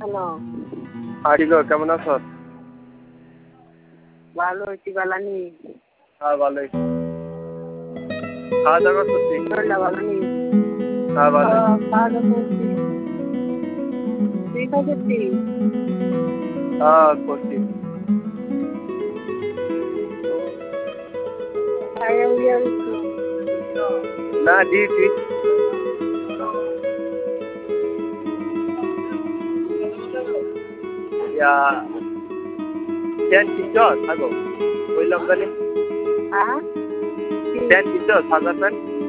Hello. আরিলো কেমন আছো? ভালো হইছি বালানি। হ্যাঁ ভালোই। খাওয়া দাওয়া করছি। বালানি। হ্যাঁ ভালো। খাওয়া দাওয়া করছি। তুই খাই করছিস? হ্যাঁ করছি। খাইয়া উইয়া উঠছি। না ডিউটি। প্যান্ট কিনছো? থাকো বললাম জানি। হ্যাঁ? প্যান্ট কিনছো? সাদা প্যান্ট?